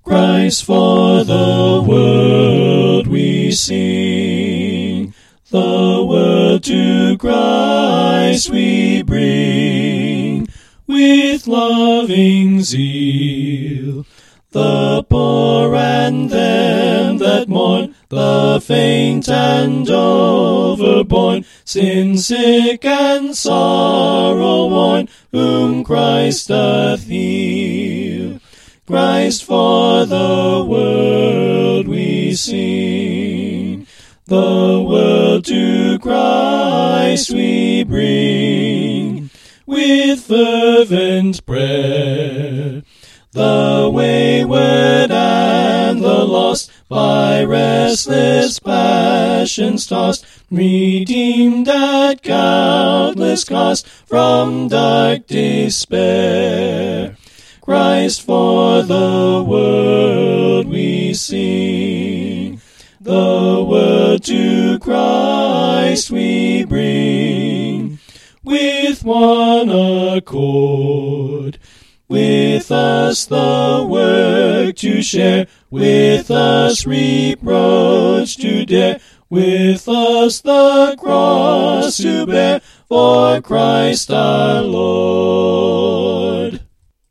Christ for the world we sing, the world to Christ we bring, with loving zeal. The poor and them that mourn, the faint and overborne, sin-sick and sorrow-worn, whom Christ doth heal. Christ for the world we sing, the world to Christ we bring, with fervent prayer. The wayward and the lost, by restless passions tossed, redeemed at countless cost from dark despair. Christ for the world we sing, the world to Christ we bring, with one accord. With us the work to share, with us reproach to dare, with us the cross to bear, for Christ our Lord.